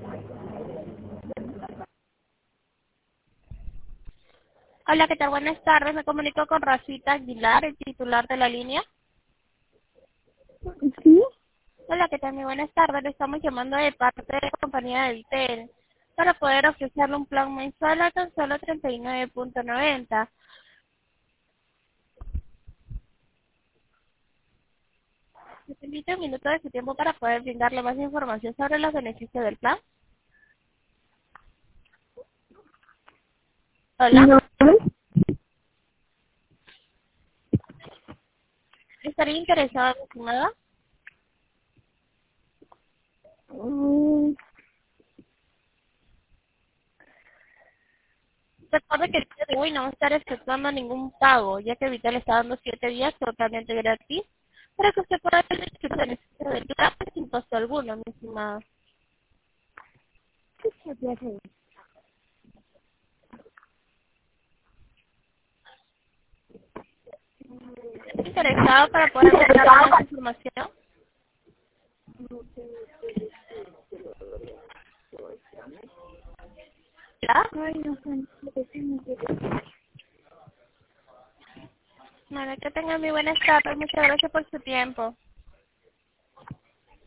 Hola, ¿qué tal? Buenas tardes. Me comunico con Rosita Aguilar, el titular de la línea. Sí, Hola, ¿qué tal? Muy buenas tardes. Le estamos llamando de parte de la compañía del TEL para poder ofrecerle un plan mensual a tan solo 39.90. Me permite un minuto de su tiempo para poder brindarle más información sobre los beneficios del plan. Hola, no, ¿estaría interesada, mi estimada? mm, Recuerde que el día de hoy no va a estar efectuando ningún pago, ya que Vital está dando 7 días totalmente gratis para que usted pueda tener el beneficio del plan sin costo alguno, mi estimada. ¿Está interesado para poder darle más información? ¿Ya? ay, no sé. Bueno, que tenga muy buenas tardes. Muchas gracias por su tiempo.